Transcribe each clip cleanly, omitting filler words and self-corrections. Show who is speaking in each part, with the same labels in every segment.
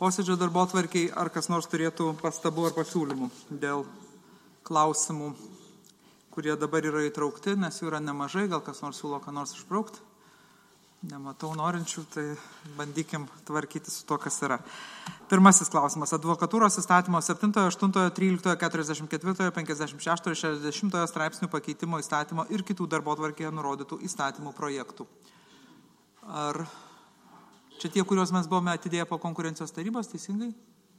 Speaker 1: posėdžio darbotvarkei, ar kas nors turėtų pastabų ar pasiūlymų dėl klausimų, kurie dabar yra įtraukti, nes jų yra nemažai, gal kas nors siūlo ką nors išbraukti. Nematau norinčių, tai bandykim tvarkyti su to, kas yra. Pirmasis klausimas. Advokatūros įstatymo 7, 8, 13, 44, 56 ir 60 straipsnių pakeitimo įstatymo ir kitų darbotvarkėje nurodytų įstatymų projektų. Ar čia tie, kuriuos mes buvome atidėję po konkurencijos tarybos, teisingai?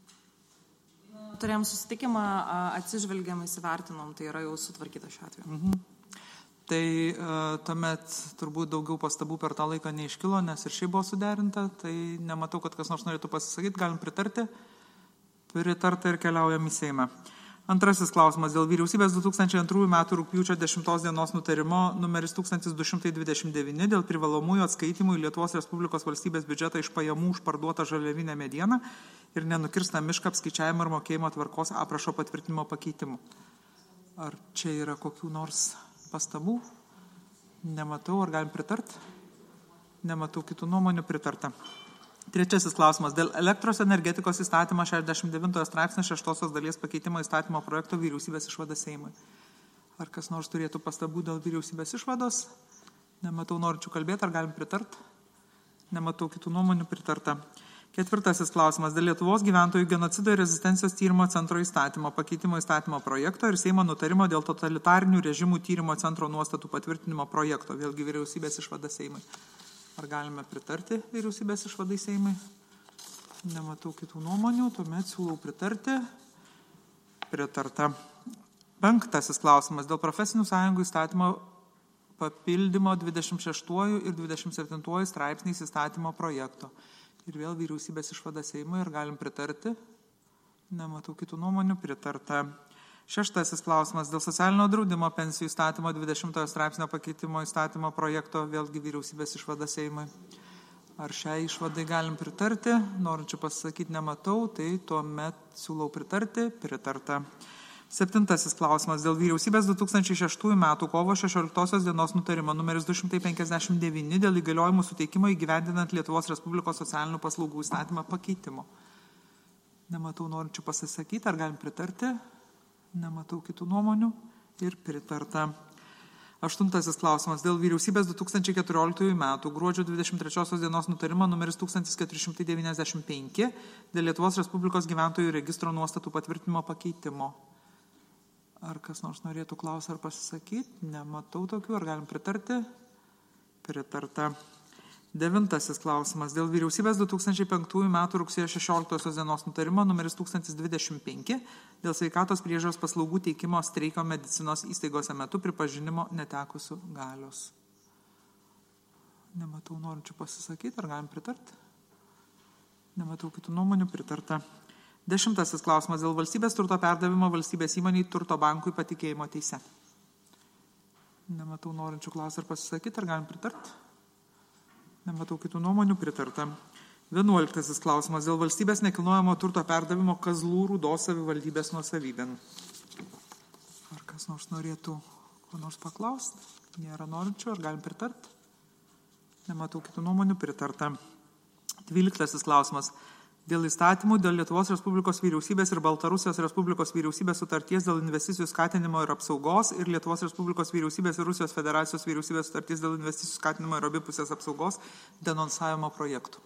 Speaker 2: Turėjom susitikimą, atsižvelgiam, įsivertinom, tai yra jau sutvarkyta šiuo atveju.
Speaker 1: Tai tuomet turbūt daugiau pastabų per tą laiką neiškilo, nes ir šiai buvo suderinta, tai nematau, kad kas nors norėtų pasisakyti, galim pritarti. Pritarta ir keliaujam į Seimą. Antrasis klausimas dėl vyriausybės 2002 m. rugpjūčio 10 dienos nutarimo numeris 1229 dėl privalomųjų atskaitimų į Lietuvos Respublikos valstybės biudžetą iš pajamų už parduotą žaliavinę medieną ir nenukirstą mišką apskaičiavimo ir mokėjimo tvarkos aprašo patvirtinimo pakeitimų. Ar čia yra kokių nors pastabų? Nematau, ar galim pritart? Nematau kitų nuomonių, pritarta. Trečiasis klausimas. Dėl elektros energetikos įstatymo 69 straipsnio 6 dalies pakeitimo įstatymo projekto vyriausybės išvada Seimui. Ar kas nors turėtų pastabų dėl vyriausybės išvados? Nematau norinčių kalbėti, ar galim pritart? Nematau kitų nuomonių, pritarta. Ketvirtasis klausimas. Dėl Lietuvos gyventojų genocido ir rezistencijos tyrimo centro įstatymo pakeitimo įstatymo projekto ir Seimo nutarimo dėl totalitarinių režimų tyrimo centro nuostatų patvirtinimo projekto. Vėlgi vyriausybės išvada Seimui. Ar galime pritarti vyriausybės išvadai Seimui? Nematau kitų nuomonių, tuomet siūlau pritarti. Pritarta. Penktasis klausimas. Dėl profesinių sąjungų įstatymo papildymo 26 ir 27 straipsniais įstatymo projekto. Ir vėl vyriausybės išvada Seimui. Ar galim pritarti? Nematau kitų nuomonių, pritarta. Šeštasis klausimas dėl socialinio draudimo pensijų įstatymo 20 straipsnio pakeitimo įstatymo projekto, vėlgi vyriausybės išvada Seimui. Ar šiai išvadai galim pritarti? Norinčių pasakyti nematau, tai tuomet siūlau pritarti. Pritarta. Septintasis klausimas dėl vyriausybės 2006 m. kovo 16 dienos nutarimo numeris 259 dėl įgaliojimų suteikimo įgyvendinant Lietuvos Respublikos socialinių paslaugų įstatymą pakeitimo. Nematau norinčių pasisakyti, ar galim pritarti? Nematau kitų nuomonių ir pritarta. Aštuntasis klausimas dėl vyriausybės 2014 m. gruodžio 23 dienos nutarimo numeris 1495 dėl Lietuvos Respublikos gyventojų registro nuostatų patvirtinimo pakeitimo. Ar kas nors norėtų klausyti ar pasisakyti? Nematau tokių. Ar galim pritarti? Pritarta. Devintasis klausimas dėl vyriausybės 2005 m. rugsėjo 16 dienos nutarimo numeris 1025 dėl sveikatos priežiūros paslaugų teikimo streiko medicinos įstaigose metu pripažinimo netekusių galios. Nematau norinčių pasisakyti, ar galim pritarti? Nematau kitų nuomonių, pritarta. Dešimtasis klausimas dėl valstybės turto perdavimo valstybės įmoniai Turto bankui patikėjimo teise. Nematau norinčių klausyti ar pasisakyti, ar galim pritarti? Nematau kitų nuomonių, pritarta. 11 klausimas dėl valstybės nekilnojamo turto perdavimo Kazlų Rūdos savivaldybės nuosavybėn. Ar kas nors norėtų ko nors paklausti? Nėra norinčių, ar galim pritarti? Nematau kitų nuomonių, pritarta. 12 klausimas dėl įstatymų dėl Lietuvos Respublikos vyriausybės ir Baltarusijos Respublikos vyriausybės sutarties dėl investicijų skatinimo ir apsaugos ir Lietuvos Respublikos vyriausybės ir Rusijos Federacijos vyriausybės sutarties dėl investicijų skatinimo ir abipusės apsaugos denonsavimo projektų.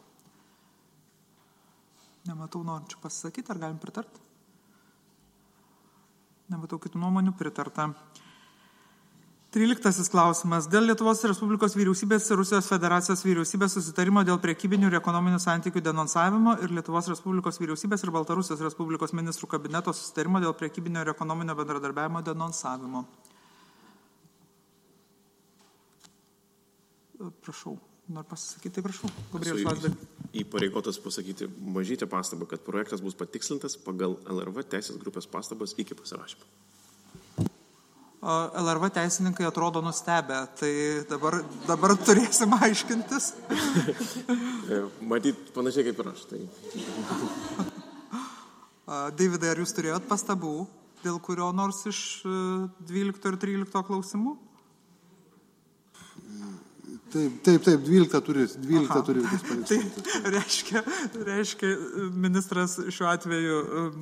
Speaker 1: Nematau norinčių pasisakyti, ar galim pritarti? Nematau kitų nuomonių, pritarta. 13 klausimas. Dėl Lietuvos Respublikos vyriausybės ir Rusijos Federacijos vyriausybės susitarimo dėl prekybinių ir ekonominių santykių denonsavimo ir Lietuvos Respublikos vyriausybės ir Baltarusijos Respublikos ministrų kabineto susitarimo dėl prekybinio ir ekonominio bendradarbiavimo denonsavimo. Prašau. Noriu pasisakyti, prašau. Gabrielius Landsbergis.
Speaker 3: Įpareigotas pasakyti mažytę pastabą, kad projektas bus patikslintas pagal LRV teisės grupės pastabas iki pasirašymo.
Speaker 1: LRV teisininkai atrodo nustebę, tai dabar turėsim aiškintis.
Speaker 3: Matyt, panašiai kaip ir aš. Tai.
Speaker 1: Davidai, ar jūs turėjot pastabų dėl kurio nors iš 12 ir 13 klausimų?
Speaker 4: Taip, 12 turi vis palikti.
Speaker 1: Tai reiškia, ministras šiuo atveju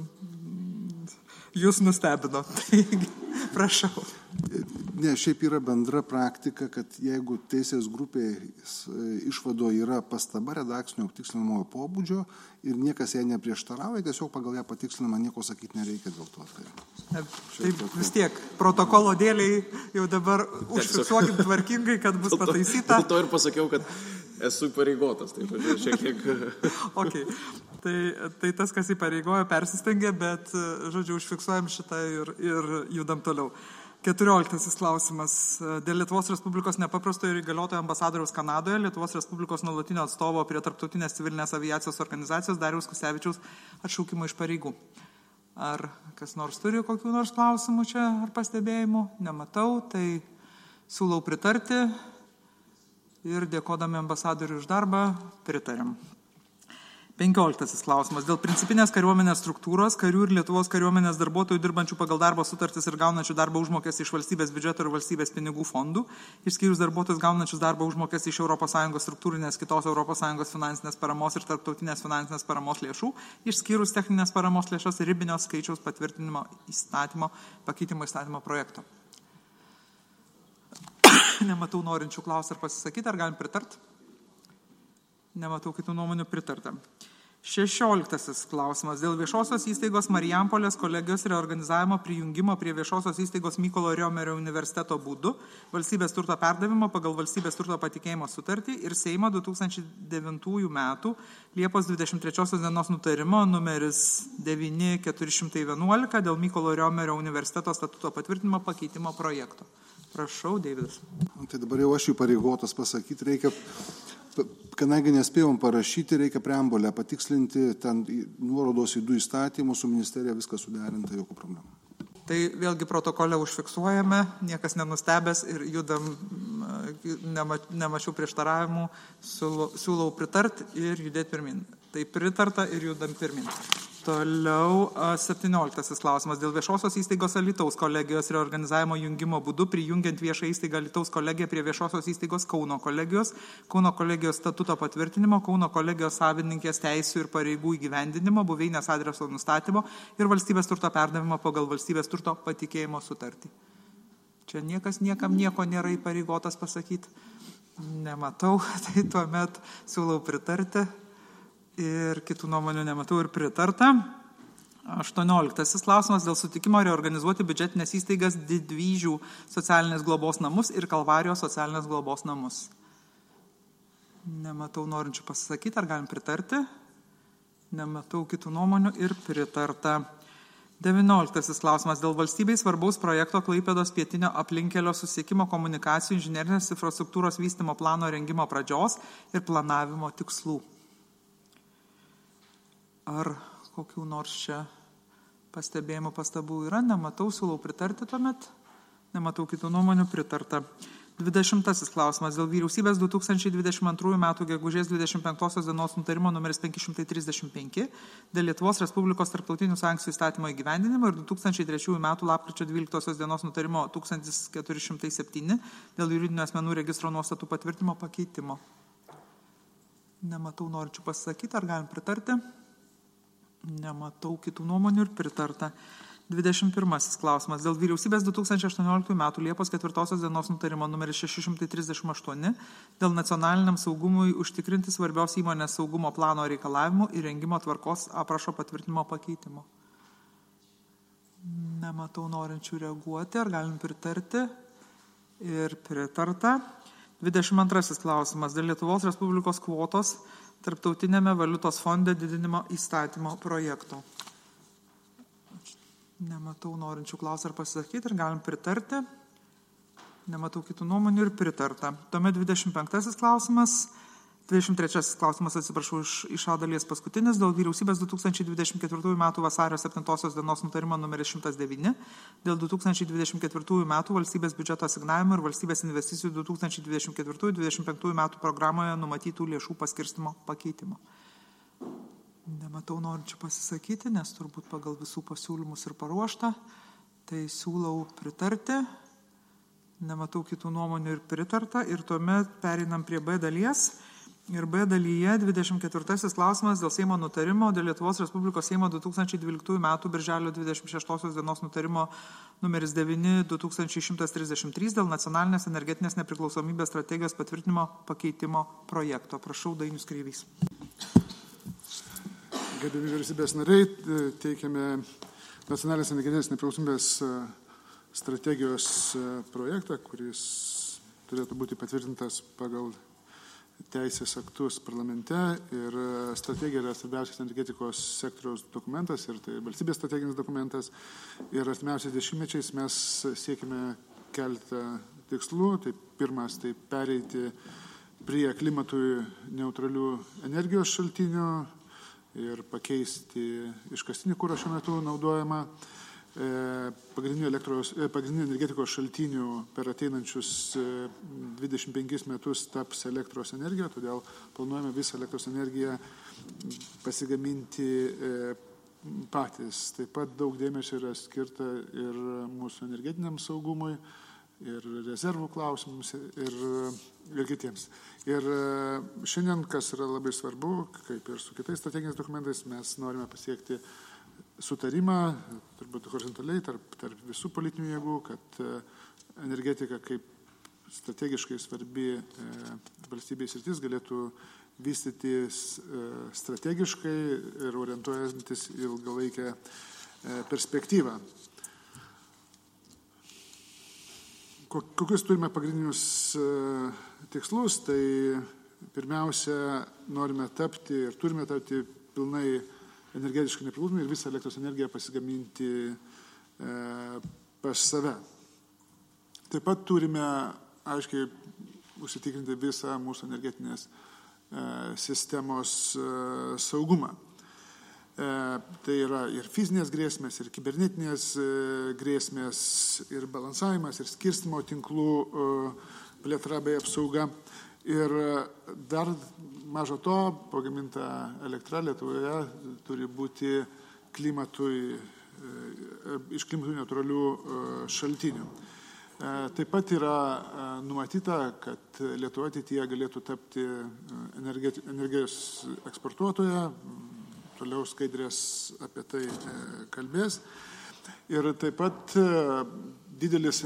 Speaker 1: jūs nustebino. Taigi, prašau.
Speaker 4: Ne, šiaip yra bendra praktika, kad jeigu teisės grupės išvado yra pastaba redakcinio tikslinimo pobūdžio ir niekas jai neprieštarauja, tiesiog pagal ją patikslinimą nieko sakyti nereikia dėl to.
Speaker 1: Taip, vis tiek, protokolo dėliai jau dabar užfiksuokit tvarkingai, kad bus pataisyta.
Speaker 3: Dėl to ir pasakiau, kad esu įpareigotas. Tai šiek tiek...
Speaker 1: Okay. Tai tas, kas įpareigojo, persistengė, bet, žodžiu, užfiksuojam šitą ir judam toliau. 14 klausimas. Dėl Lietuvos Respublikos nepaprastojo ir įgaliotojo ambasadoriaus Kanadoje, Lietuvos Respublikos nuolatinio atstovo prie Tarptautinės civilinės aviacijos organizacijos Dariaus Kusevičiaus atšaukimo iš pareigų. Ar kas nors turi kokių nors klausimų čia ar pastebėjimų? Nematau, tai siūlau pritarti ir dėkodami ambasadoriui už darbą pritarėm. 15 klausimas. Dėl principinės kariuomenės struktūros, karių ir Lietuvos kariuomenės darbuotojų dirbančių pagal darbo sutartis ir gaunančių darbo užmokestį iš valstybės biudžeto ir valstybės pinigų fondų, išskyrus darbuotojus gaunančius darbo užmokestį iš ES struktūrinės kitos ES finansinės paramos ir tarptautinės finansinės paramos lėšų, išskyrus techninės paramos lėšas ir ribinio skaičiaus patvirtinimo įstatymo, pakeitimo įstatymo projekto. Nematau norinčių klausti ar pasisakyti, ar galim pritart? Nematau kitų nuomonių pritarta. 16 klausimas. Dėl viešosios įstaigos Marijampolės kolegijos reorganizavimo prijungimo prie viešosios įstaigos Mykolo Riomerio universiteto būdu, valstybės turto perdavimo pagal valstybės turto patikėjimo sutartį ir Seimo 2009 metų Liepos 23 dienos nutarimo numeris 9411 dėl Mykolo Riomerio universiteto statuto patvirtinimo pakeitimo projekto. Prašau, Deividas.
Speaker 4: Tai dabar jau aš įpareigotas pasakyti, reikia... Kadangi nespėjom parašyti, reikia preambulę patikslinti, ten nuorodos į 2 įstatymus, su ministerija viskas suderinta, jokių problemų.
Speaker 1: Tai vėlgi protokole užfiksuojame, niekas nenustebęs ir judam, nemačiau prieštaravimų, siūlau pritart ir judėti pirmin. Tai pritarta ir judam pirmin. Toliau 17 klausimas. Dėl viešosios įstaigos Alytaus kolegijos reorganizavimo jungimo būdu, prijungiant viešą įstaigą Alytaus kolegiją prie viešosios įstaigos Kauno kolegijos statuto patvirtinimo, Kauno kolegijos savininkės teisių ir pareigų įgyvendinimo, buveinės adreso nustatymo ir valstybės turto perdavimo pagal valstybės turto patikėjimo sutartį. Čia niekas niekam nieko nėra įpareigotas pasakyti. Nematau, tai tuomet siūlau pritarti. Ir kitų nuomonių nematau ir pritarta. 18 klausimas dėl sutikimo reorganizuoti biudžetinės įstaigas Didvyžių socialinės globos namus ir Kalvarijos socialinės globos namus. Nematau norinčių pasisakyti, ar galim pritarti. Nematau kitų nuomonių ir pritarta. 19 klausimas dėl valstybei svarbaus projekto Klaipėdos pietinio aplinkelio susisiekimo komunikacijų inžinerinės infrastruktūros vystymo plano rengimo pradžios ir planavimo tikslų. Ar kokių nors čia pastebėjimų pastabų yra? Nematau, siūlau pritarti tuomet. Nematau kitų nuomonių, pritarta. 20 klausimas dėl vyriausybės 2022 m. gegužės 25 dienos nutarimo numeris 535 dėl Lietuvos Respublikos tarptautinių sankcijų įstatymo įgyvendinimo ir 2003 m. lapkričio 12 dienos nutarimo 1407 dėl juridinių asmenų registro nuostatų patvirtimo pakeitimo. Nematau norinčių pasisakyti, ar galim pritarti? Nematau kitų nuomonių ir pritarta. 21 klausimas. Dėl vyriausybės 2018 m. Liepos 4 dienos nutarimo numeris 638 dėl nacionaliniam saugumui užtikrinti svarbios įmonės saugumo plano reikalavimų ir rengimo tvarkos aprašo patvirtinimo pakeitimo. Nematau norinčių reaguoti. Ar galim pritarti? Ir pritarta. 22 klausimas. Dėl Lietuvos Respublikos kvotos Tarptautinėme valiutos fonde didinimo įstatymo projekto. Nematau norinčių klausti ar pasisakyti, ir galim pritarti. Nematau kitų nuomonių ir pritarta. Tuomet 23 klausimas, iš A dalies paskutinis, dėl vyriausybės 2024 m. vasario 7 dienos nutarimo numeris 109, dėl 2024 m. valstybės biudžeto asignavimo ir valstybės investicijų 2024-2025 m. programoje numatytų lėšų paskirstimo pakeitimo. Nematau norinčių pasisakyti, nes turbūt pagal visų pasiūlymus ir paruošta, tai siūlau pritarti Nematau kitų nuomonių ir pritarta. Ir tuomet pereinam prie B dalies. Ir B dalyje 24 klausimas dėl Seimo nutarimo, dėl Lietuvos Respublikos Seimo 2012 metų birželio 26 dienos nutarimo numeris 9/2133 dėl nacionalinės energetinės nepriklausomybės strategijos patvirtinimo pakeitimo projekto. Prašau, Dainius Kreivys.
Speaker 5: Gerbiami vyriausybės nariai, teikiame nacionalinės energetinės nepriklausomybės strategijos projektą, kuris turėtų būti patvirtintas pagal teisės aktus parlamente, ir strategija yra svarbiausias energetikos sektoriaus dokumentas ir tai valstybės strateginis dokumentas. Ir artimiausiais dešimtmečiais mes siekime keletą tikslų. Tai pirmas, tai pereiti prie klimatui neutralių energijos šaltinių ir pakeisti iškastinį kurą šiuo metu naudojamą. Pagrindinių energetikos šaltinių per ateinančius 25 metus taps elektros energija, todėl planuojame visą elektros energiją pasigaminti patys. Taip pat daug dėmesio yra skirta ir mūsų energetiniam saugumui, ir rezervų klausimams, ir kitiems. Ir šiandien, kas yra labai svarbu, kaip ir su kitais strateginiais dokumentais, mes norime pasiekti sutarimą, turbūt horizontaliai tarp visų politinių jėgų, kad energetika kaip strategiškai svarbi valstybės sritis galėtų vystytis strategiškai ir orientuojantis ilgalaikę perspektyvą. Kokius turime pagrindinius tikslus? Tai pirmiausia, norime tapti ir turime tapti pilnai energetiškai nepriklausomi ir visą elektros energiją pasigaminti pas save. Taip pat turime aiškiai užsitikrinti visą mūsų energetinės sistemos saugumą. Tai yra ir fizinės grėsmės, ir kibernetinės grėsmės, ir balansavimas, ir skirstymo tinklų plėtra bei apsauga. Ir dar mažo to, pagaminta elektra Lietuvoje turi būti iš klimatui neutralių šaltinių. Taip pat yra numatyta, kad Lietuva ateityje galėtų tapti energijos eksportuotoja, toliau Skaidrės apie tai kalbės. Ir taip pat didelis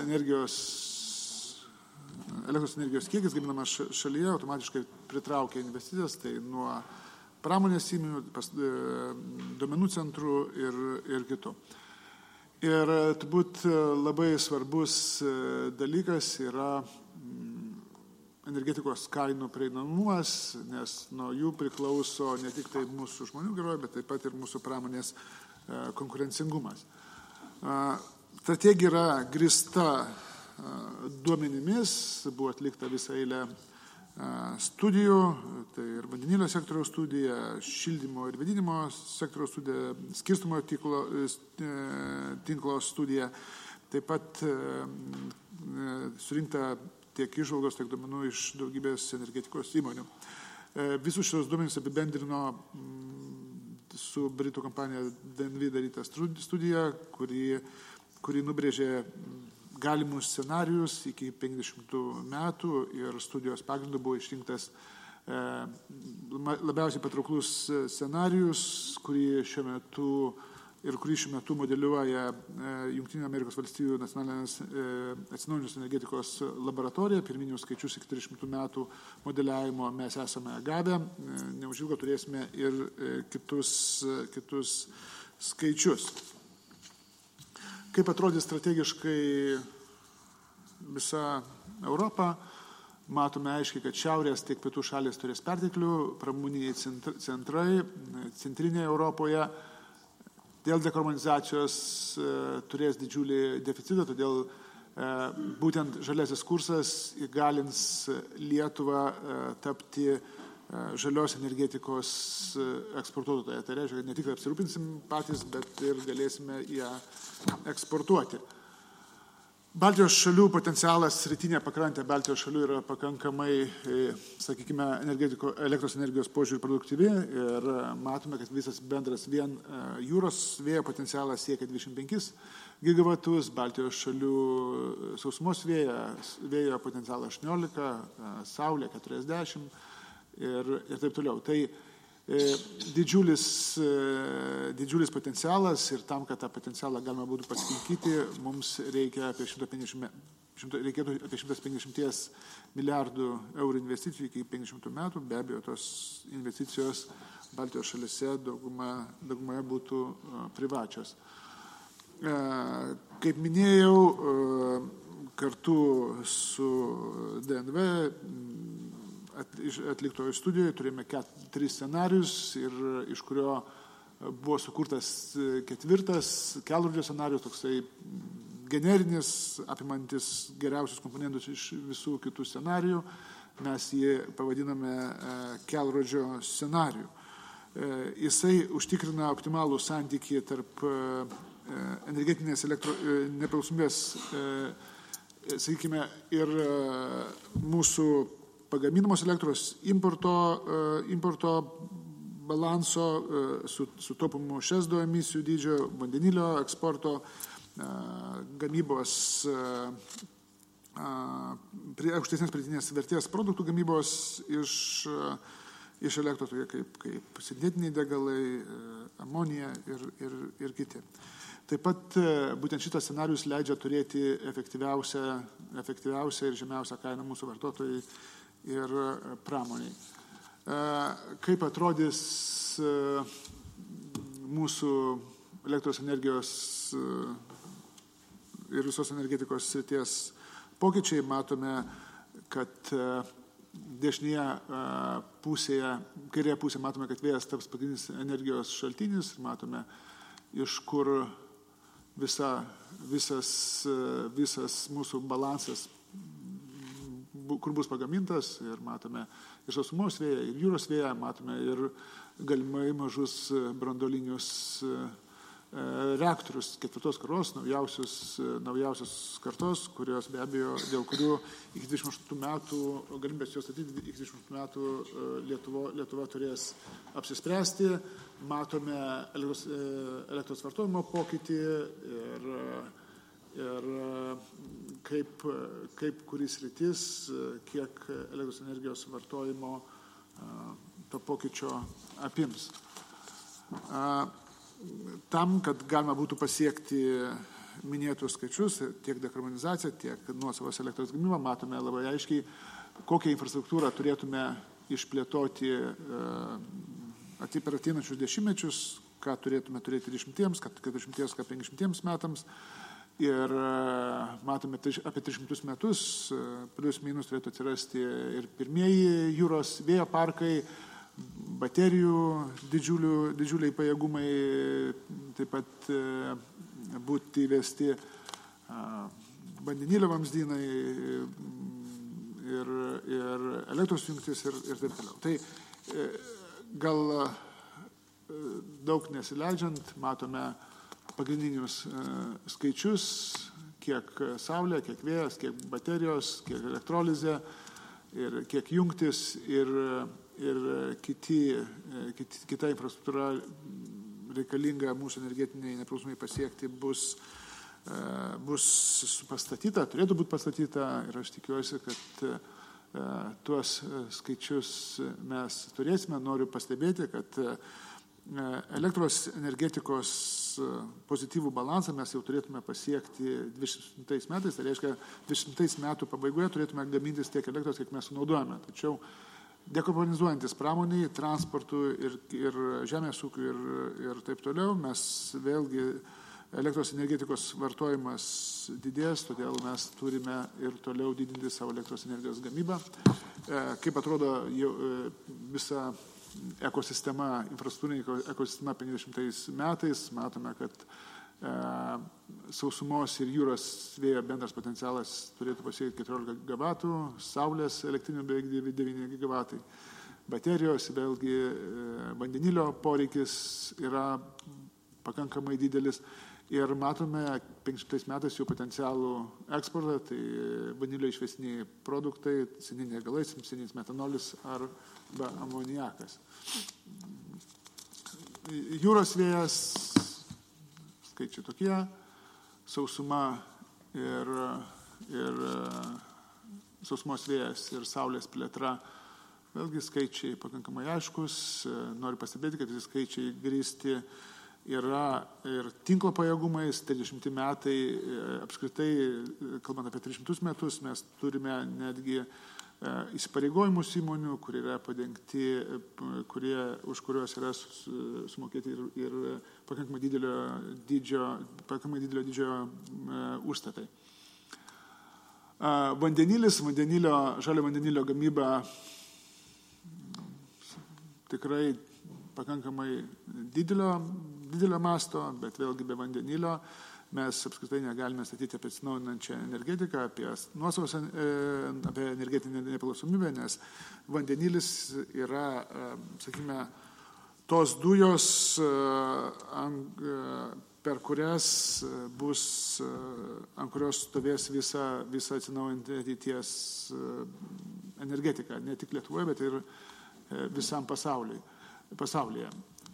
Speaker 5: elektros energijos kiekis gaminamas šalyje automatiškai pritraukia investicijas, tai nuo pramonės įmonių, duomenų centrų ir kitų. Ir turbūt labai svarbus dalykas yra energetikos kainų prieinamumas, nes nuo jų priklauso ne tik tai mūsų žmonių gerovė, bet taip pat ir mūsų pramonės konkurencingumas. Strategija yra grįsta duomenimis, buvo atlikta visą eilę studijų, tai ir vandenilio sektoriaus studija, šildymo ir vėdinimo sektoriaus studija, skirstymo tinklo studija, taip pat surinkta tiek įžvalgos, tiek duomenų iš daugybės energetikos įmonių. Visus šios duomenys apibendrino su Britų kompanija DNV daryta studija, kuri nubrėžė galimus scenarius iki 50 metų ir studijos pagrindu buvo išrinktas labiausiai patrauklus scenarijus, kurį šiuo metu modeliuoja Jungtinių Amerikos valstijų nacionalinės atsinaujinančios energetikos laboratorija. Pirminius skaičius iki 30 metų modeliavimo mes esame gavę. Neužilgo turėsime ir kitus skaičius. Kaip atrodys strategiškai visa Europa, matome aiškiai, kad šiaurės tiek pietų šalės turės perteklių, pramoniniai centrai centrinėje Europoje dėl dekarbonizacijos turės didžiulį deficitą, todėl būtent žaliasis kursas įgalins Lietuvą tapti žalios energetikos eksportuotoja. Tai reiškia, kad ne tik apsirūpinsim patys, bet ir galėsime ją eksportuoti. Baltijos šalių potencialas, rytinė pakrantė Baltijos šalių yra pakankamai, sakykime, elektros energijos požiūrį produktyvi ir matome, kad visas bendras vien jūros vėjo potencialas siekia 25 gigavatus, Baltijos šalių sausumos vėjo potencialas 18, saulė 40 ir taip toliau. Tai didžiulis potencialas ir tam, kad tą potencialą galima būtų pasikinkyti, mums reikia reikėtų apie 150 milijardų eurų investicijų iki 50 metų. Be abejo, tos investicijos Baltijos šalyse daugumoje būtų privačios. Kaip minėjau, kartu su DNV atliktoje studijoje turėjome 3 scenarius ir iš kurio buvo sukurtas 4 kelrodžio scenarius, toksai generinis, apimantis geriausius komponentus iš visų kitų scenarijų. Mes jį pavadiname kelrodžio scenarijų. Jisai užtikrina optimalų santykį tarp energetinės nepriklausomybės, sakykime, ir mūsų pagaminamos elektros importo balanso, sutaupomų šesdo emisijų dydžio, vandenilio eksporto, gamybos, aukštesnės pridėtinės vertės produktų gamybos iš elektros, tokie kaip sintetiniai degalai, amonija ir kiti. Taip pat būtent šitas scenarius leidžia turėti efektyviausią ir žemiausią kainą mūsų vartotojai ir pramoniai. Kaip atrodys mūsų elektros energijos ir visos energetikos srities pokyčiai, matome, kad dešinėje pusėje, kairėje pusėje matome, kad vėjas taps pagrindinis energijos šaltinis, matome, iš kur visas mūsų balansas, kur bus pagamintas, ir matome ir sausumos vėją, ir jūros vėją, matome ir galimai mažus branduolinius reaktorius, 4 kartos, naujausios kartos, kurios be abejo, dėl kurių iki 28 metų, galimybės jos statyti, iki 28 metų Lietuva turės apsispręsti. Matome elektros vartojimo pokytį ir kaip kuris rytis, kiek elektros energijos vartojimo to pokyčio apims. Tam, kad galima būtų pasiekti minėtus skaičius, tiek dekarbonizaciją, tiek nuosavos elektros gamybą, matome labai aiškiai, kokią infrastruktūrą turėtume išplėtoti per ateinančius dešimtmečius, ką turėtume turėti 10, 40, 50 metams. Ir matome, apie 300 metus, plius minus turėtų atsirasti ir pirmieji jūros vėjo parkai, baterijų didžiuliai pajėgumai, taip pat būti įvesti vandenilio vamzdynai ir elektros jungtis ir taip toliau. Tai gal daug nesileidžiant, matome pagrindinius skaičius, kiek saulė, kiek vėjas, kiek baterijos, kiek elektrolizė, ir kiek jungtis ir kita infrastruktūra reikalinga mūsų energetiniai nepriklausomai pasiekti bus pastatyta, turėtų būti pastatyta, ir aš tikiuosi, kad tuos skaičius mes turėsime. Noriu pastebėti, kad elektros energetikos pozityvų balansą mes jau turėtume pasiekti 20 metais, tai reiškia 20 metų pabaigoje turėtume gamintis tiek elektros, kiek mes sunaudojame. Tačiau dekarbonizuojantis pramoniai, transportui ir žemės ūkiui ir taip toliau, mes vėlgi elektros energetikos vartojimas didės, todėl mes turime ir toliau didinti savo elektros energijos gamybą. Kaip atrodo visa ekosistema, infrastruktūrinė ekosistema 50 metais, matome, kad sausumos ir jūros vėjo bendras potencialas turėtų pasiekti 14 gigavatų, saulės elektrinių beveik 9 gigavatai, baterijos, vėlgi vandenilio poreikis yra pakankamai didelis. Ir matome 500 metais jų potencialų eksportą, tai vanilio išvesiniai produktai, seniniai galai, seninis metanolis arba amoniakas. Jūros vėjas, skaičiai tokie, sausuma ir sausumos vėjas ir saulės plėtra, vėlgi skaičiai pakankamai aiškus. Noriu pastebėti, kad visi skaičiai grįsti yra ir tinklo pajėgumais. 30 metai, apskritai, kalbant apie 300 metus, mes turime netgi įsipareigojimus įmonių, kurie yra padengti, už kuriuos yra sumokėti ir pakankamai didelio dydžio užstatai. Žalio vandenilio gamyba tikrai pakankamai didelio masto, bet vėlgi be vandenilio mes apskritai negalime statyti apie atsinaujinančią energetiką, apie energetinę nepriklausomybę, nes vandenilis yra, sakykime, tos dujos, ant kurios stovės visa atsinaujinti ateities energetika, ne tik Lietuvoje, bet ir visam pasaulyje.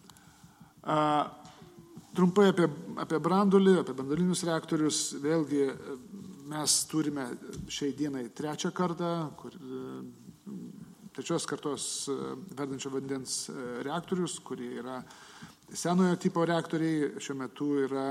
Speaker 5: Trumpai apie branduolį, apie branduolinius reaktorius. Vėlgi mes turime šiai dienai trečios kartos verdančio vandens reaktorius, kurie yra senojo tipo reaktoriai. Šiuo metu yra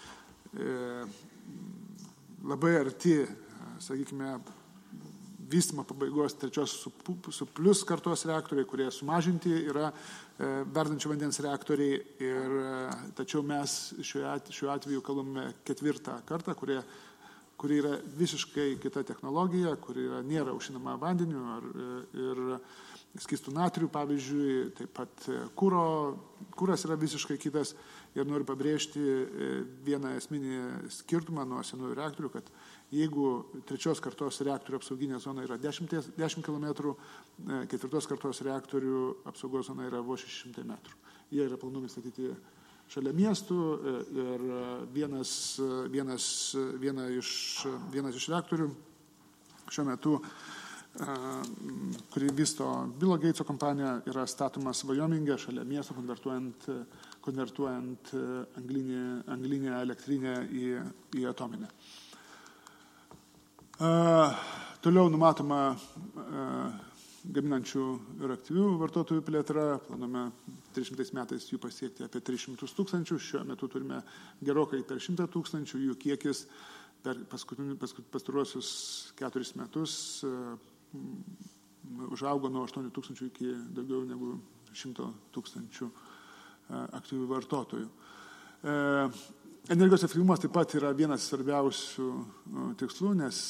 Speaker 5: labai arti, sakykime, vystymo pabaigos trečios su plus kartos reaktoriai, kurie sumažinti yra verdančio vandens reaktoriai. Tačiau mes šiuo atveju kalbame 4 kartą, kuri yra visiškai kita technologija, kuri nėra aušinama vandeniu ir skystų natrių, pavyzdžiui, taip pat kuras yra visiškai kitas. Ir noriu pabrėžti vieną esminį skirtumą nuo senųjų reaktorių, kad jeigu trečios kartos reaktorių apsauginė zona yra 10 km, 4 kartos reaktorių apsaugos zona yra vos 600 metrų. Jie yra planuojami statyti šalia miestų ir vienas iš reaktorių šiuo metu, kurį vysto Bilo Geitso kompanija, yra statomas Vajomingė šalia miesto, konvertuojant anglinę elektrinę į atominę. Toliau numatoma gaminančių ir aktyvių vartotojų plėtra. Planuojame 300 metais jų pasiekti apie 300 000. Šiuo metu turime gerokai per 100 000. Jų kiekis per pastaruosius 4 metus užaugo nuo 8 000 iki daugiau negu 100 000 aktyvių vartotojų. Energijos efektyvumas taip pat yra vienas svarbiausių tikslų, nes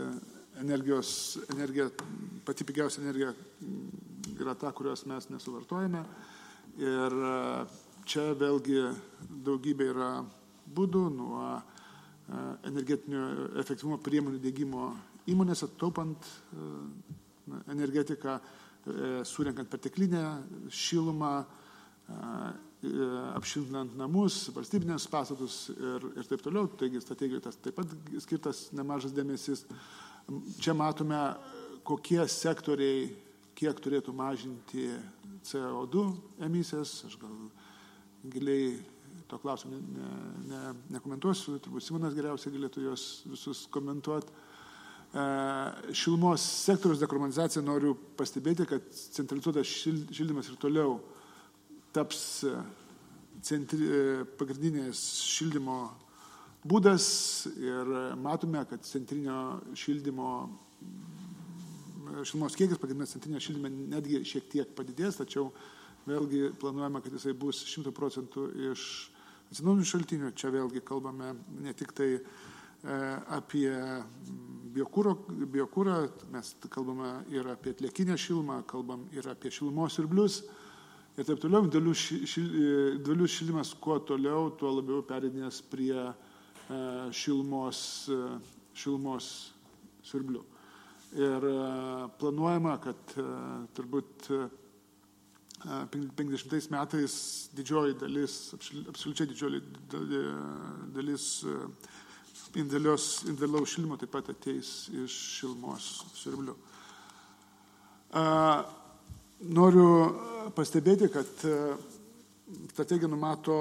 Speaker 5: pati pigiausia energija yra ta, kurios mes nesuvartojame. Ir čia vėlgi daugybė yra būdų, nuo energetinio efektyvumo priemonių diegimo įmonėse, taupant energetiką, surenkant perteklinę šilumą, apšiltinant namus, valstybinės pastatus ir taip toliau. Taigi strategijoje tas taip pat skirtas nemažas dėmesys. Čia matome, kokie sektoriai kiek turėtų mažinti CO2 emisijas. Aš gal giliai to klausimą nekomentuosiu, turbūt Simonas geriausiai galėtų juos visus komentuoti. Šilumos sektoriaus dekarbonizacija, noriu pastebėti, kad centralizuotas šildymas ir toliau taps pagrindinės šildymo būdas ir matome, kad centrinio šilumos kiekis pagrindinės centrinio šildyme netgi šiek tiek padidės, tačiau vėlgi planuojama, kad jisai bus 100% iš atsinaujinančių šaltinių. Čia vėlgi kalbame ne tik tai apie biokūrą, mes kalbame ir apie atliekinę šilumą, kalbam ir apie šilumos siurblius ir taip toliau. Dvalių šildymas kuo toliau, tuo labiau pereidinės prie šilumos siurblių. Ir planuojama, kad turbūt 50 metais didžioji dalis, absoliučiai didžioji dalis individualaus šildymo taip pat ateis iš šilumos siurblių. Noriu pastebėti, kad strategija numato,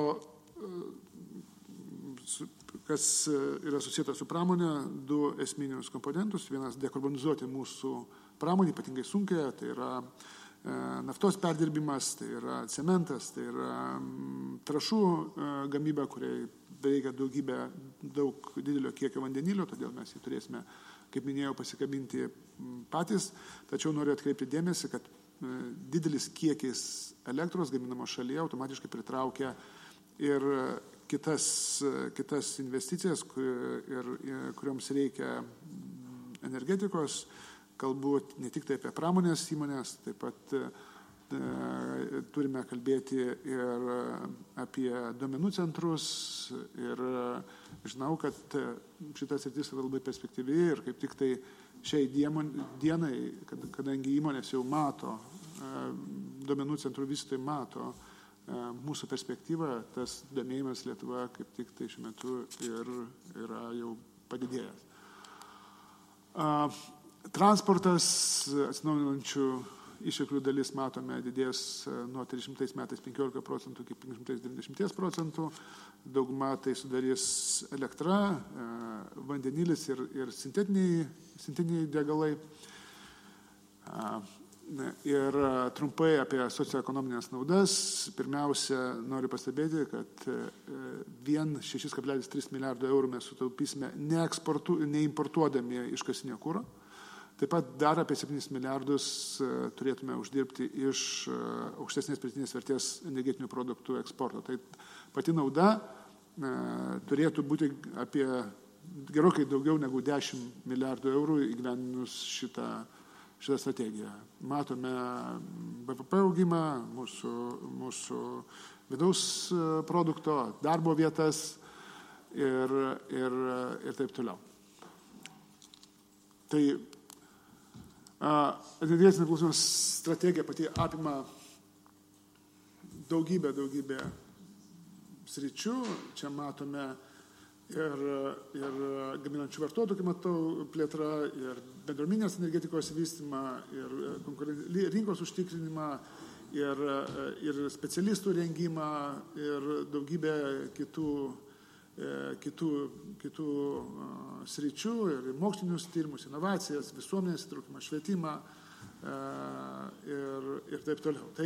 Speaker 5: kas yra susijęta su pramonė, du esminius komponentus. Vienas - dekarbonizuoti mūsų pramonį, ypatingai sunkiai, tai yra naftos perdirbimas, tai yra cementas, tai yra trąšų gamyba, kuriai reikia daug didelio kiekio vandenilio, todėl mes jį turėsime, kaip minėjau, pasikabinti patys. Tačiau noriu atkreipti dėmesį, kad didelis kiekis elektros gaminamo šalyje automatiškai pritraukia ir kitas investicijas, kurioms reikia energetikos. Kalbu ne tik tai apie pramonės įmonės, taip pat turime kalbėti ir apie duomenų centrus. Ir žinau, kad šitas sritis yra labai perspektyvi ir kaip tik tai šiai dienai, kadangi įmonės jau mato, duomenų centrų vystytojai mato mūsų perspektyvą, tas domėjimas Lietuva kaip tik tai šiuo metu ir yra jau padidėjęs. Transportas, atsinaujinančių išteklių dalis, matome, didės nuo 300 metais 15% iki 590%. Dauguma tai sudarys elektra, vandenilis ir sintetiniai degalai. Ir trumpai apie socioekonominės naudas. Pirmiausia, noriu pastebėti, kad vien 6,3 milijardo eurų mes sutaupysime neimportuodami iškastinio kuro. Taip pat dar apie 7 milijardus turėtume uždirbti iš aukštesnės pridėtinės vertės energetinių produktų eksporto. Tai pati nauda turėtų būti apie gerokai daugiau negu 10 milijardų eurų įgyvendinus šitą strategiją. Matome BVP augimą, mūsų vidaus produkto, darbo vietas ir taip toliau. Tai energetinės nepriklausomybės strategija pati apima daugybę sričių. Čia matome ir gaminančių vartotojų, kaip matau, plėtra, ir bendruomeninės energetikos vystymą, ir rinkos užtikrinimą, ir specialistų rengimą, ir daugybę kitų sričių, ir mokslinius tyrimus, inovacijas, visuomenės įtraukimą, švietimą ir taip toliau. Tai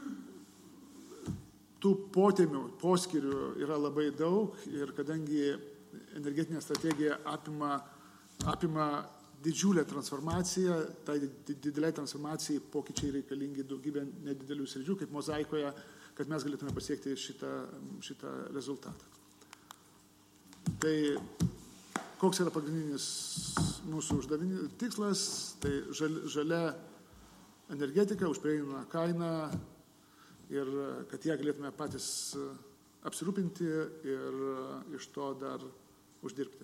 Speaker 5: tų potėmių, poskyrių yra labai daug ir kadangi energetinė strategija apima didžiulę transformaciją, tai dideliai transformacijai pokyčiai reikalingi daugybė nedidelių sričių, kaip mozaikoje, kad mes galėtume pasiekti šitą rezultatą. Tai koks yra pagrindinis mūsų tikslas, tai žalia energetika už prieinamą kainą ir kad ją galėtume patys apsirūpinti ir iš to dar uždirbti.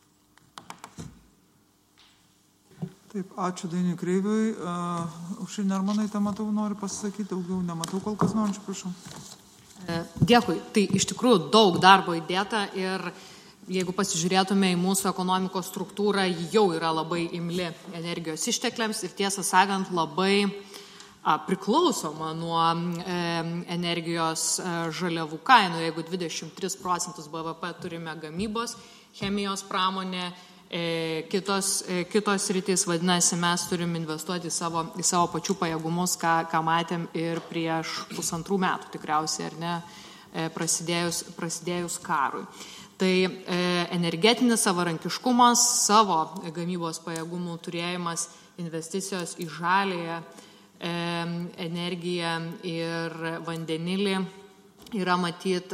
Speaker 1: Taip, ačiū Dainiui Kreiviui. Aušrinė Armonaitė, matau, nori pasisakyti, daugiau nematau kol kas norinčių, prašau.
Speaker 2: Dėkui. Tai iš tikrųjų daug darbo įdėta ir jeigu pasižiūrėtume į mūsų ekonomikos struktūrą, jau yra labai imli energijos ištekliams ir tiesą sakant labai priklausoma nuo energijos žaliavų kainų. Jeigu 23% BVP turime gamybos, chemijos pramonė, kitos rytis, vadinasi, mes turim investuoti į savo pačių pajėgumus, ką matėm ir prieš 1,5 metų tikriausiai, ar ne, prasidėjus karui. Tai energetinis savarankiškumas, savo gamybos pajėgumų turėjimas, investicijos į žalėją energiją ir vandenilį yra matyt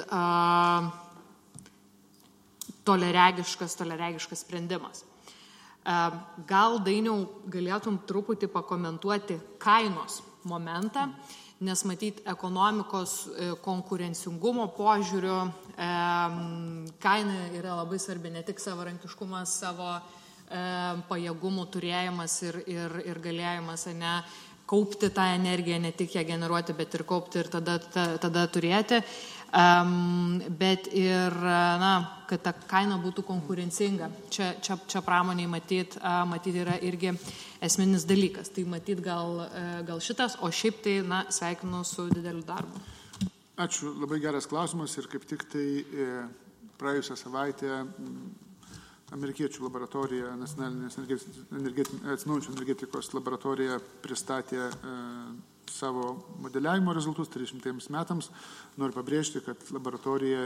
Speaker 2: toleregiškas sprendimas. Gal, Dainiau, galėtum truputį pakomentuoti kainos momentą, nes matyt ekonomikos konkurencingumo požiūriu kaina yra labai svarbi, ne tik savarankiškumas, savo pajėgumų turėjimas ir galėjimas, ne, kaupti tą energiją, ne tik ją generuoti, bet ir kaupti ir tada turėti. Bet ir, kad ta kaina būtų konkurencinga. Čia pramoniai matyt yra irgi esminis dalykas. Tai matyt gal šitas, o šiaip tai, sveikinu su dideliu darbu.
Speaker 5: Ačiū, labai geras klausimas ir kaip tik tai praėjusią savaitę amerikiečių laboratorija, nacionalinės atsinaujinančios energetikos laboratorija pristatė savo modeliavimo rezultatus 300 metams. Noriu pabrėžti, kad laboratorija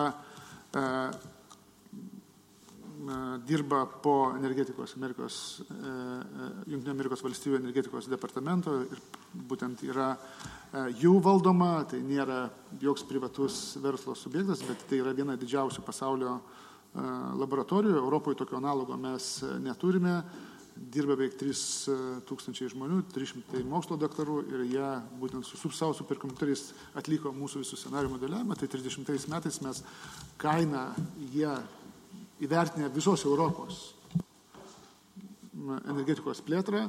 Speaker 5: dirba po Jungtinių Amerikos valstybių energetikos departamento ir būtent yra jų valdoma, tai nėra joks privatus verslo subjektas, bet tai yra viena didžiausių pasaulio laboratorijų. Europoje tokio analogo mes neturime. Dirba beveik 3000 žmonių, 300 mokslo daktarų ir jie būtent su savo superkompiuteriais atliko mūsų visų scenarijų modeliavimą. Tai 30 metais mes kainą jie įvertinę visos Europos energetikos plėtrą,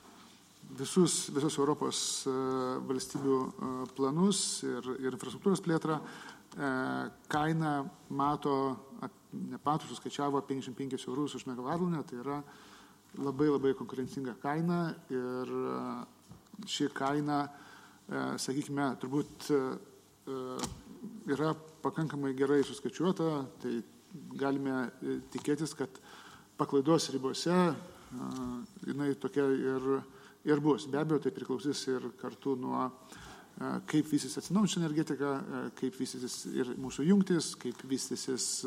Speaker 5: visos Europos valstybių planus ir infrastruktūros plėtrą, kainą mato, nepatų suskaičiavo 55 eurus už megavatvalandę, tai yra labai konkurencinga kaina ir ši kaina, sakykime, turbūt yra pakankamai gerai suskaičiuota, tai galime tikėtis, kad paklaidos ribose jinai tokia ir bus. Be abejo, tai priklausys ir kartu nuo kaip vystysis atsinaujinanti energetika, kaip vystysis ir mūsų jungtis, kaip vystysis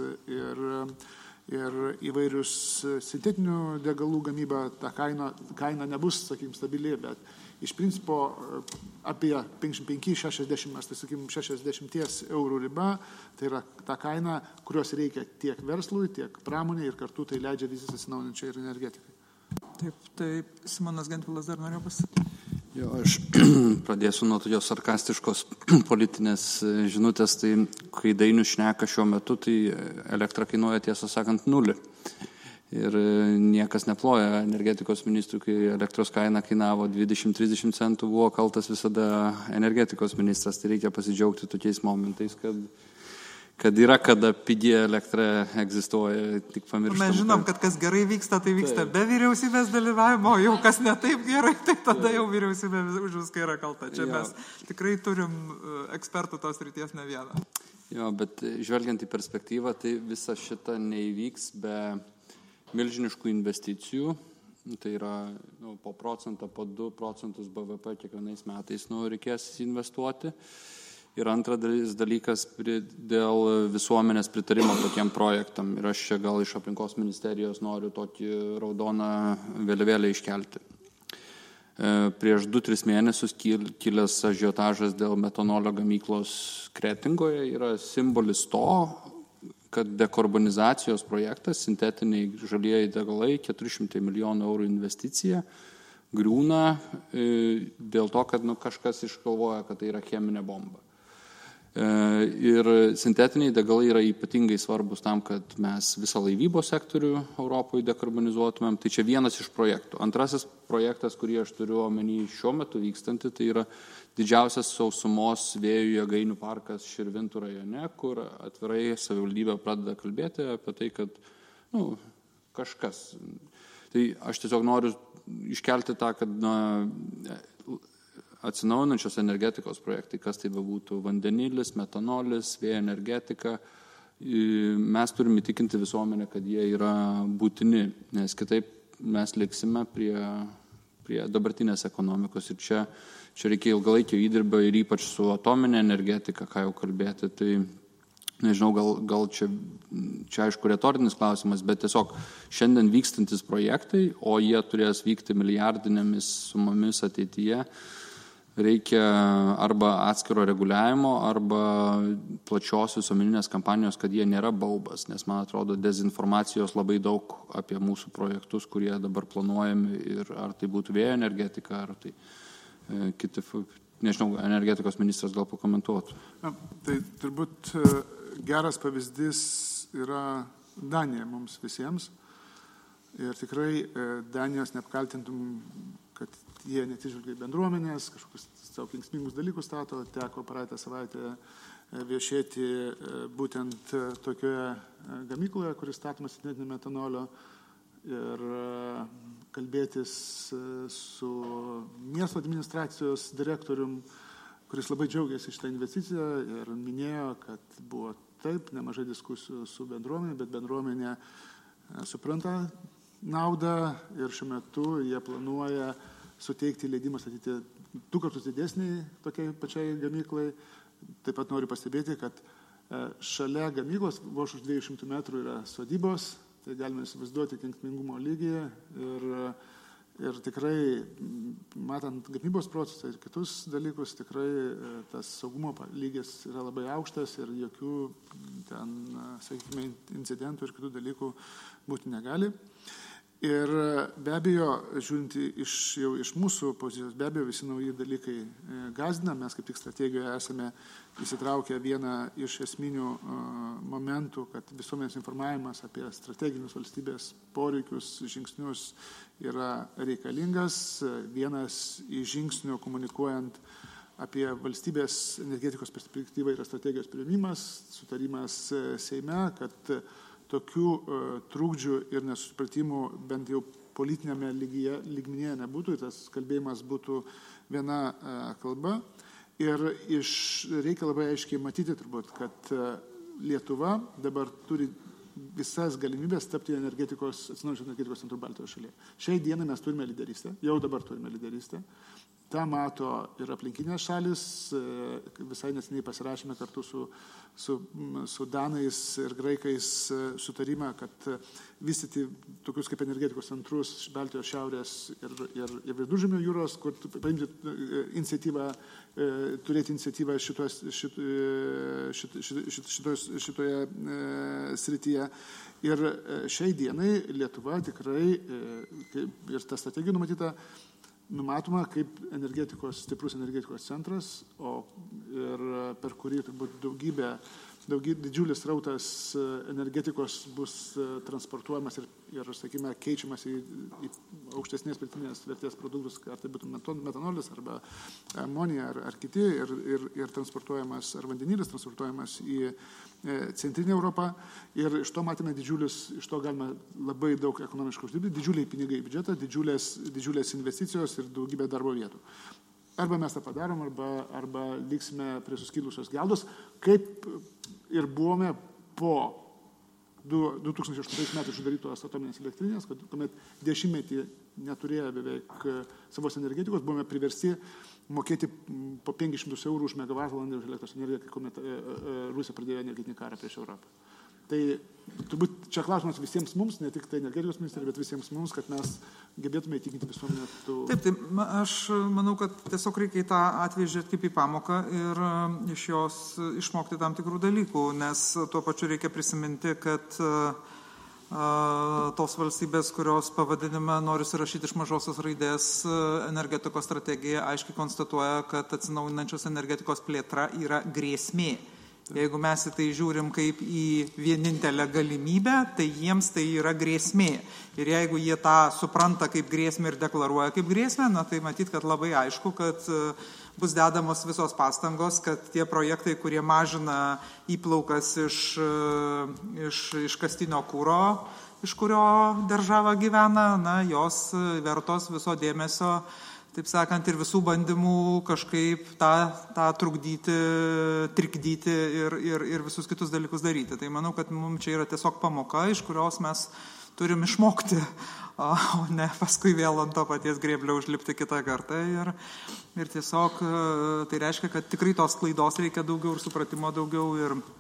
Speaker 5: ir įvairius sintetinių degalų gamyba. Ta kaina nebus, stabili, bet iš principo apie 55-60, tai 60 eurų riba, tai yra ta kaina, kurios reikia tiek verslui, tiek pramoniai ir kartu tai leidžia vystytis atsinaujinančiai ir energetikai.
Speaker 1: Taip, Simonas Gentvilas dar norėjo pasakyti.
Speaker 6: Aš pradėsiu nuo tokios sarkastiškos politinės žinutės, tai kai Dainius šneka šiuo metu, tai elektra kainuoja, tiesą sakant, 0. Ir niekas neploja energetikos ministrui, kai elektros kaina kainavo 20-30 centų, buvo kaltas visada energetikos ministras. Tai reikia pasidžiaugti tokiais momentais, kad yra, kada pigi elektra egzistuoja, tik pamirštam.
Speaker 1: Mes žinom, kad kas gerai vyksta, tai vyksta be vyriausybės dalyvavimo, jau kas ne taip gerai, tai tada jau vyriausybė už viską yra kalta. Čia mes tikrai turim ekspertų tos ryties ne vieną.
Speaker 6: Jo, bet žvelgiant į perspektyvą, tai visa šita neįvyks be milžiniškų investicijų. Tai yra po procentą, po 2 procentus BVP kiekvienais metais reikės investuoti. Ir antras dalykas dėl visuomenės pritarimo tokiem projektam. Ir aš čia gal iš aplinkos ministerijos noriu tokį raudoną vėliavėlę iškelti. Prieš 2-3 mėnesius kilęs ažiotažas dėl metanolio gamyklos Kretingoje yra simbolis to, kad dekarbonizacijos projektas, sintetiniai žalieji degalai, 400 milijonų eurų investicija, griūna dėl to, kad kažkas išgalvoja, kad tai yra cheminė bomba. Ir sintetiniai degalai yra ypatingai svarbus tam, kad mes visą laivybos sektorių Europoje dekarbonizuotumėm. Tai čia vienas iš projektų. Antrasis projektas, kurį aš turiu omeny šiuo metu vykstantį, tai yra didžiausias sausumos vėjų jėgainių parkas Širvintų rajone, kur atvirai savivaldybė pradeda kalbėti apie tai, kad kažkas. Tai aš tiesiog noriu iškelti tą, kad atsinaujinančios energetikos projektai, kas tai bebūtų, vandenilis, metanolis, vėjo energetika, mes turime įtikinti visuomenę, kad jie yra būtini, nes kitaip mes liksime prie dabartinės ekonomikos ir čia reikia ilgalaikio įdirbio ir ypač su atominė energetika, ką jau kalbėti, tai nežinau, gal čia aišku retorinis klausimas, bet tiesiog šiandien vykstantis projektai, o jie turės vykti milijardinėmis sumomis ateityje, reikia arba atskiro reguliavimo, arba plačios visuomeninės kampanijos, kad jie nėra baubas, nes man atrodo dezinformacijos labai daug apie mūsų projektus, kurie dabar planuojami ir ar tai būtų vėjo energetika, ar tai kiti, nežinau, energetikos ministras gal pakomentuotų.
Speaker 5: Tai turbūt geras pavyzdys yra Danija mums visiems ir tikrai Danijos neapkaltintum, kad jie netižvelgia į bendruomenės, kažkokius savo kenksmingus dalykus stato. Teko praeitą savaitę viešėti būtent tokioje gamykloje, kuris statomas sintetinio metanolio, ir kalbėtis su miesto administracijos direktorium, kuris labai džiaugiasi šitą investiciją ir minėjo, kad buvo taip nemažai diskusijų su bendruomenė, bet bendruomenė supranta naudą ir šiuo metu jie planuoja suteikti leidimą statyti 2 kartus didesnį tokiai pačiai gamyklai. Taip pat noriu pastebėti, kad šalia gamyklos vos už 200 metrų yra sodybos, tai galime įsivaizduoti kenksmingumo lygį ir tikrai, matant gamybos procesą ir kitus dalykus, tikrai tas saugumo lygis yra labai aukštas ir jokių ten, sakykime, incidentų ir kitų dalykų būti negali. Ir be abejo, žiūrint jau iš mūsų pozicijos, be abejo, visi nauji dalykai gąsdina. Mes kaip tik strategijoje esame įsitraukę vieną iš esminių momentų, kad visuomenės informavimas apie strateginius valstybės poreikius, žingsnius yra reikalingas. Vienas iš žingsnių komunikuojant apie valstybės energetikos perspektyvą yra strategijos priėmimas, sutarimas Seime, kad tokių trūkdžių ir nesusipratimų bent jau politinėme lygmenyje nebūtų, tas kalbėjimas būtų viena kalba. Ir reikia labai aiškiai matyti turbūt, kad Lietuva dabar turi visas galimybės tapti atsinaujinančios energetikos centru Baltijos šalyje. Šiai dienai mes turime lyderystę, jau dabar turime lyderystę. Ta mato ir aplinkinės šalis, visai neseniai pasirašėme kartu su danais ir graikais sutarimą, kad vystyti tokius kaip energetikos centrus Baltijos šiaurės ir Viduržemio jūros, kur paimti iniciatyvą, turėti iniciatyvą šitoje srityje. Ir šiai dienai Lietuva tikrai, ir ta strategija numatoma kaip stiprus energetikos centras, ir per kurį turbūt didžiulis rautas energetikos bus transportuojamas ir sakykime, keičiamas į aukštesnės pridėtinės vertės produktus, ar tai būtų metanolis, arba amonija, ar kiti, ir transportuojamas, ar vandenilis transportuojamas į centrinę Europą. Ir iš to matėme iš to galime labai daug ekonomiškai uždirbti, didžiuliai pinigai į biudžetą, didžiulės investicijos ir daugybė darbo vietų. Arba mes tą padarom, arba liksime prie suskilusios geldos, kaip ir buvome po 2008 metų uždarytos atominės elektrinės, kuomet 10 metį neturėję beveik savos energetikos, buvome priversti mokėti po 500 eurų už megavatvalandę už elektros energiją, kuomet Rusija pradėjo energetinį karą prieš Europą. Tai turbūt čia klausimas visiems mums, ne tik tai energetikos ministerijai, bet visiems mums, kad mes gebėtume įtikinti visuomenę.
Speaker 1: Taip, aš manau, kad tiesiog reikia į tą atvejį žiūrėti kaip į pamoką ir iš jos išmokti tam tikrų dalykų, nes tuo pačiu reikia prisiminti, kad tos valstybės, kurios pavadinime nori surašyti iš mažosios raidės energetikos strategija, aiškiai konstatuoja, kad atsinaujinančios energetikos plėtra yra grėsmė. Jeigu mes į tai žiūrim kaip į vienintelę galimybę, tai jiems tai yra grėsmė. Ir jeigu jie tą supranta kaip grėsmę ir deklaruoja kaip grėsmę, tai matyt, kad labai aišku, kad bus dedamos visos pastangos, kad tie projektai, kurie mažina įplaukas iš kastinio kuro, iš kurio država gyvena, jos vertos viso dėmesio, taip sakant, ir visų bandymų kažkaip tą trukdyti, trikdyti ir visus kitus dalykus daryti. Tai manau, kad mums čia yra tiesiog pamoka, iš kurios mes turim išmokti, o ne paskui vėl ant to paties grėblio užlipti kitą kartą. Ir tiesiog tai reiškia, kad tikrai tos klaidos reikia daugiau ir supratimo daugiau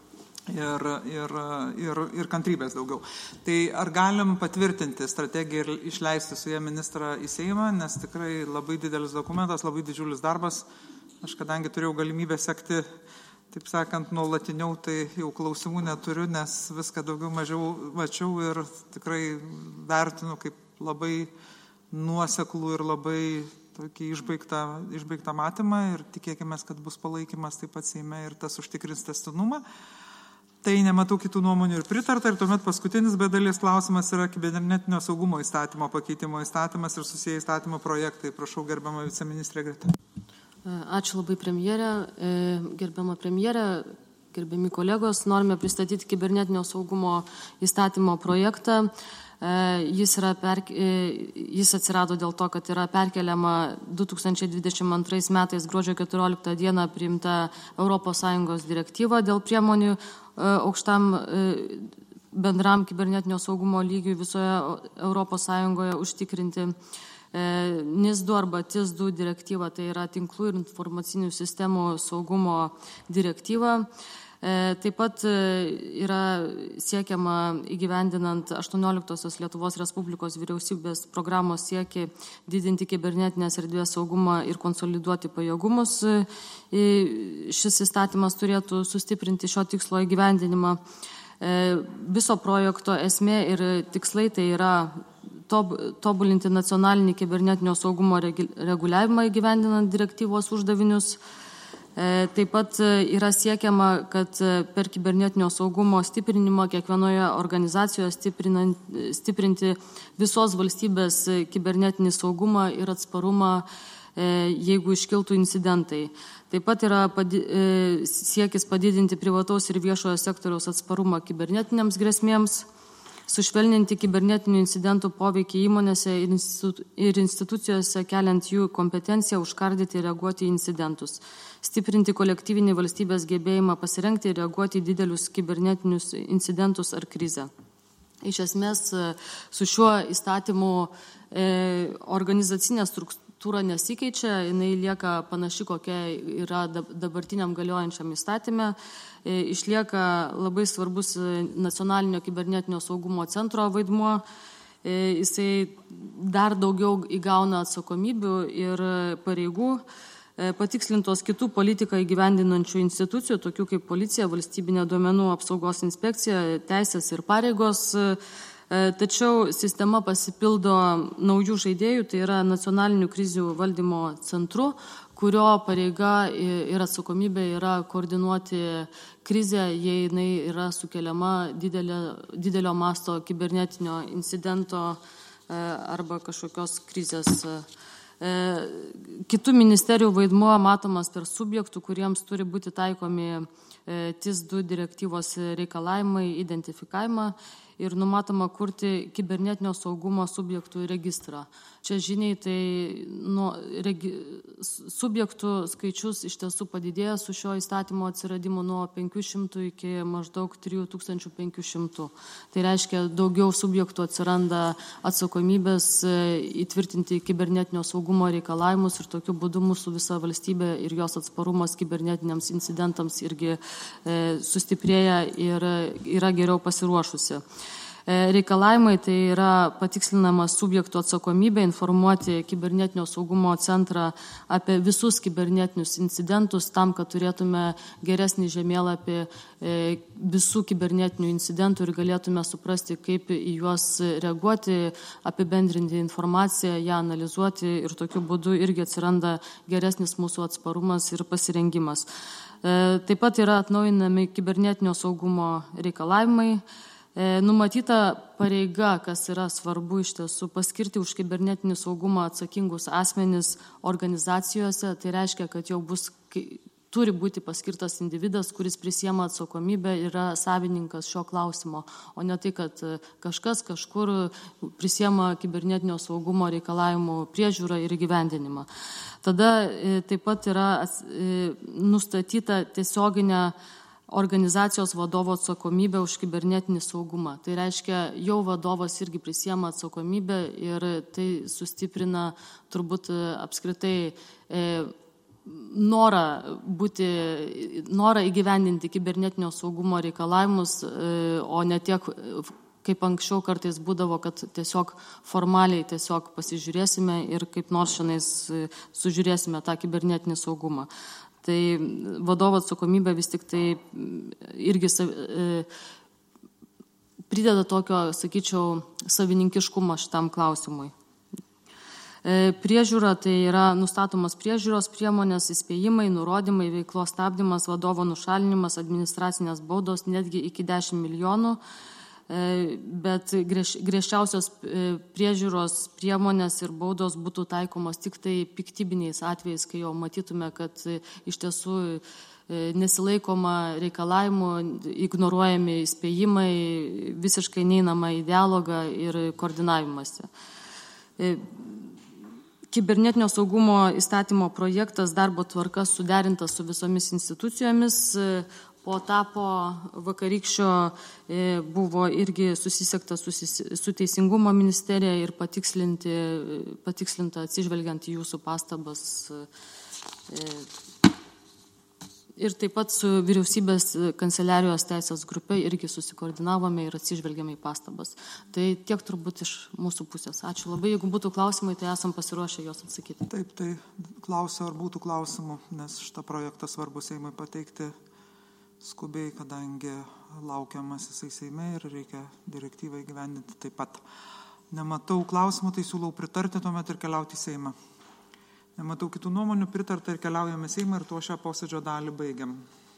Speaker 1: ir kantrybės daugiau. Tai ar galim patvirtinti strategiją ir išleisti su ją ministrą į Seimą, nes tikrai labai didelis dokumentas, labai didžiulis darbas. Aš kadangi turėjau galimybę sekti, taip sakant, nuolatiniau, tai jau klausimų neturiu, nes viską daugiau mažiau mačiau ir tikrai vertinu kaip labai nuoseklų ir labai tokį išbaigtą matymą ir tikėkime, kad bus palaikymas taip pat Seime ir tas užtikrins tęstinumą. tai nematau kitų nuomonių ir pritarta. Ir tuomet paskutinis bedalies klausimas yra kibernetinio saugumo įstatymo pakeitimo įstatymas ir susiję įstatymo projektai. Prašau, gerbiama viceministrė Greta.
Speaker 7: Ačiū labai premjerė. Gerbiama premjerė, gerbiami kolegos, norime pristatyti kibernetinio saugumo įstatymo projektą. Jis atsirado dėl to, kad yra perkeliama 2022 metais gruodžio 14 dieną priimta ES direktyva dėl priemonių aukštam bendram kibernetinio saugumo lygiui visoje ES užtikrinti. NIS2 arba TIS2 direktyva, tai yra tinklų ir informacinių sistemų saugumo direktyva. Taip pat yra siekiama įgyvendinant 18 Lietuvos Respublikos vyriausybės programos siekį didinti kibernetinės erdvės saugumą ir konsoliduoti pajėgumus. Šis įstatymas turėtų sustiprinti šio tikslo įgyvendinimą. Viso projekto esmė ir tikslai tai yra tobulinti nacionalinį kibernetinio saugumo reguliavimą įgyvendinant direktyvos uždavinius. Taip pat yra siekiama, kad per kibernetinio saugumo stiprinimą kiekvienoje organizacijoje stiprinti visos valstybės kibernetinį saugumą ir atsparumą, jeigu iškiltų incidentai. Taip pat yra siekis padidinti privataus ir viešojo sektoriaus atsparumą kibernetiniams grėsmėms, sušvelninti kibernetinių incidentų poveikį įmonėse ir institucijose, keliant jų kompetenciją užkardyti ir reaguoti į incidentus, stiprinti kolektyvinį valstybės gebėjimą pasirengti ir reaguoti į didelius kibernetinius incidentus ar krizę. Iš esmės, su šiuo įstatymu organizacinė struktūra nesikeičia, jinai lieka panaši, kokia yra dabartiniam galiojančiam įstatyme. Išlieka labai svarbus nacionalinio kibernetinio saugumo centro vaidmuo. Jisai dar daugiau įgauna atsakomybių ir pareigų. Patikslintos kitų politiką įgyvendinančių institucijų, tokių kaip policija, valstybinė duomenų apsaugos inspekcija, teisės ir pareigos. Tačiau sistema pasipildo naujų žaidėjų, tai yra nacionalinių krizių valdymo centru, kurio pareiga ir atsakomybė yra koordinuoti krizę, jei jinai yra sukeliama didelio masto kibernetinio incidento arba kažkokios krizės. Kitų ministerijų vaidmuo matomas per subjektų, kuriems turi būti taikomi TIS2 direktyvos reikalavimai, identifikavimą ir numatoma kurti kibernetinio saugumo subjektų registrą. Čia žiniai, tai subjektų skaičius iš tiesų padidėjo su šio įstatymo atsiradimu nuo 500 iki maždaug 3500. Tai reiškia, daugiau subjektų atsiranda atsakomybės įtvirtinti kibernetinio saugumo reikalavimus ir tokiu būdu mūsų visa valstybė ir jos atsparumas kibernetiniams incidentams irgi sustiprėja ir yra geriau pasiruošusi. Reikalavimai tai yra patikslinama subjektų atsakomybė informuoti kibernetinio saugumo centrą apie visus kibernetinius incidentus tam, kad turėtume geresnį žemėlapį visų kibernetinių incidentų ir galėtume suprasti, kaip į juos reaguoti, apibendrinti informaciją, ją analizuoti ir tokiu būdu irgi atsiranda geresnis mūsų atsparumas ir pasirengimas. Taip pat yra atnaujinami kibernetinio saugumo reikalavimai. Numatyta pareiga, kas yra svarbu iš tiesų, paskirti už kibernetinį saugumą atsakingus asmenis organizacijose. Tai reiškia, kad jau turi būti paskirtas individas, kuris prisiema atsakomybę ir yra savininkas šio klausimo, o ne tai, kad kažkas kažkur prisiema kibernetinio saugumo reikalavimų priežiūrą ir įgyvendinimą. Tada taip pat yra nustatyta tiesioginė organizacijos vadovo atsakomybė už kibernetinį saugumą. Tai reiškia, jau vadovas irgi prisiema atsakomybę ir tai sustiprina turbūt apskritai norą įgyvendinti kibernetinio saugumo reikalavimus, o ne tiek, kaip anksčiau kartais būdavo, kad tiesiog formaliai tiesiog pasižiūrėsime ir kaip nors šiandien sužiūrėsime tą kibernetinį saugumą. Tai vadovo atsakomybė vis tik tai irgi prideda tokio, sakyčiau, savininkiškumo šitam klausimui. Priežiūra tai yra nustatomas priežiūros priemonės, įspėjimai, nurodymai, veiklos stabdymas, vadovo nušalinimas, administracinės baudos netgi iki 10 milijonų, bet griežčiausios priežiūros priemonės ir baudos būtų taikomos tik tai piktybiniais atvejais, kai jau matytume, kad iš tiesų nesilaikoma reikalavimų, ignoruojami įspėjimai, visiškai neinama į dialogą ir koordinavimąsi. Kibernetinio saugumo įstatymo projektas darbo tvarka suderintas su visomis institucijomis. Po etapo vakarykščio buvo irgi susisiekta su Teisingumo ministerija ir patikslinta atsižvelgiant į jūsų pastabas. Ir taip pat su vyriausybės kanceliarijos teisės grupe irgi susikoordinavome ir atsižvelgėme į pastabas. Tai tiek turbūt iš mūsų pusės. Ačiū labai. Jeigu būtų klausimai, tai esam pasiruošę juos atsakyti.
Speaker 1: Taip, tai klausiu, ar būtų klausimų, nes šitą projektą svarbu Seimui pateikti skubiai, kadangi laukiamas jisai Seime ir reikia direktyvą įgyvendinti taip pat. Nematau klausimų, tai siūlau pritarti, tuomet ir keliauti į Seimą. Nematau kitų nuomonių, pritarta ir keliaujame Seimą ir tuo šią posėdžio dalį baigiam.